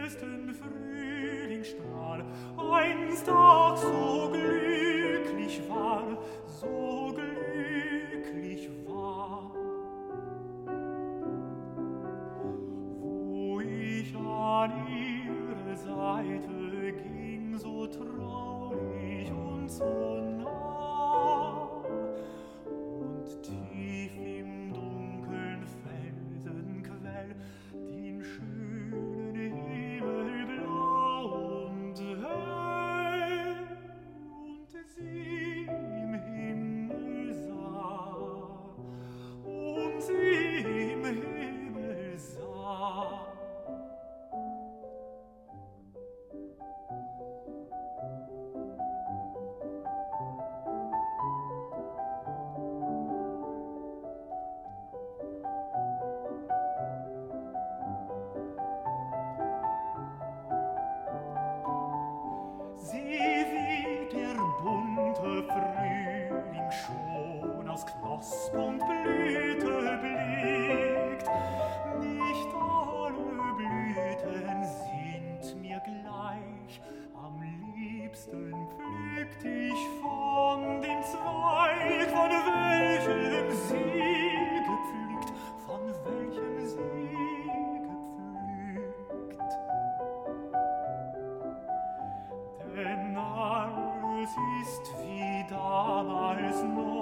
ersten Frühlingsstrahl einst auch so glücklich war, so glücklich war. Wo ich an ihre Seite ging, so traurig und so nah, und tief im dunkeln Felsenquell den schönen Himmel blau und hell, und sie im Himmel sah, und sie im Himmel sah. Sie wie der bunte Frühling schon aus Knosp und Blüte blickt. Nicht alle Blüten sind mir gleich, am liebsten pflückt ich von dem Zweig, von welchem sie gepflückt, von welchem sie gepflückt. Denn alles ist wie damals noch.